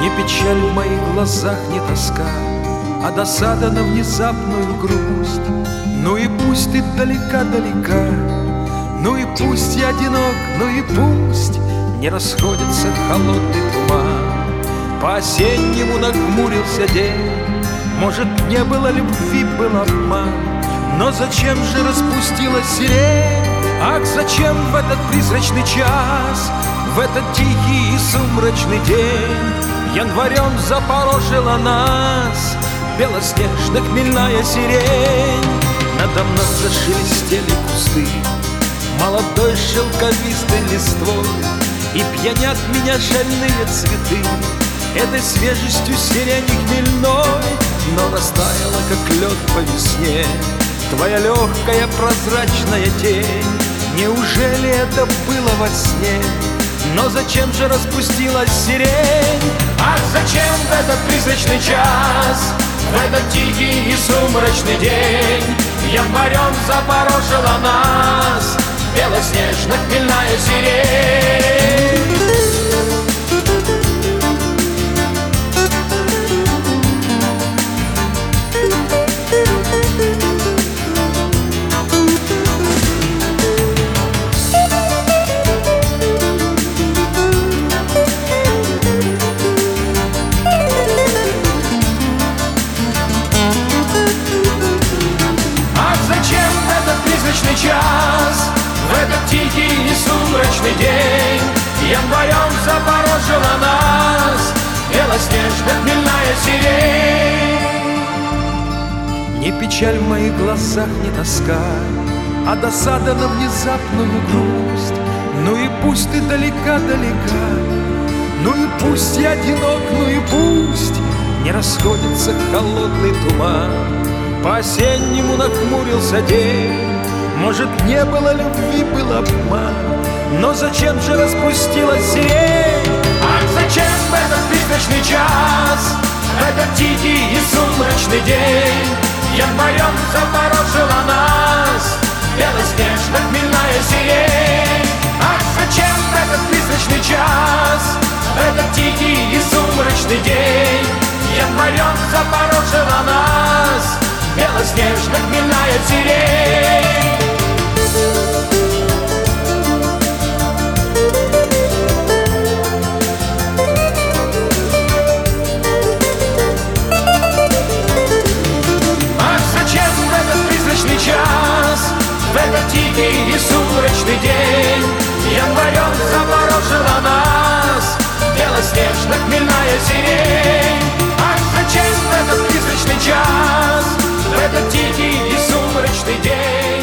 Не печаль в моих глазах, не тоска, а досада на внезапную грусть. Ну и пусть ты далека-далека, ну и пусть я одинок, ну и пусть не расходится холодный туман. По-осеннему нахмурился день, может, не было любви, был обман. Но зачем же распустилась сирень? Ах, зачем в этот призрачный час, в этот тихий и сумрачный день январем запорожила нас белоснежно-хмельная сирень? Надо мной зашелестели кусты молодой шелковистой листвой, и пьянят меня шальные цветы этой свежестью сирени хмельной. Но растаяла, как лед по весне, твоя легкая прозрачная тень. Неужели это было во сне? Но зачем же распустилась сирень? Ах, зачем в этот призрачный час, в этот тихий и сумрачный день январем запорожила нас белоснежно-хмельная сирень? Час, в этот тихий и сумрачный день январем запорожила нас белоснежно-хмельная сирень. Не печаль в моих глазах, не тоска, а досада на внезапную грусть. Ну и пусть ты далека-далека, ну и пусть я одинок, ну и пусть не расходится холодный туман. По-осеннему нахмурился день, может, не было любви, был обман. Но зачем же распустилась сирень? Ах, зачем в этот призрачный час, в этот тихий и сумрачный день январем запорожила нас белоснежно-хмельная сирень? Ах, зачем в этот призрачный час, в этот тихий и сумрачный день январем запорожила нас белоснежно-хмельная сирень? Час, в этот тихий и сумрачный день январем запорожила нас белоснежно-хмельная сирень. Ах, зачем в этот призрачный час, в этот тихий и сумрачный день